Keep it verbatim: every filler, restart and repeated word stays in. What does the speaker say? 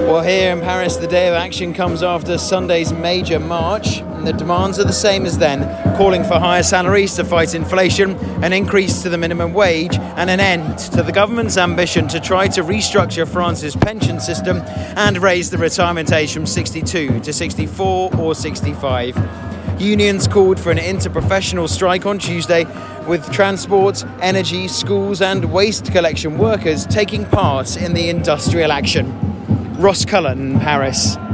Well, here in Paris, the day of action comes after Sunday's major march, and the demands are the same as then, calling for higher salaries to fight inflation, an increase to the minimum wage, and an end to the government's ambition to try to restructure France's pension system and raise the retirement age from sixty-two to sixty-four or sixty-five. Unions called for an interprofessional strike on Tuesday, with transport, energy, schools and waste collection workers taking part in the industrial action. Ross Cullen, Paris.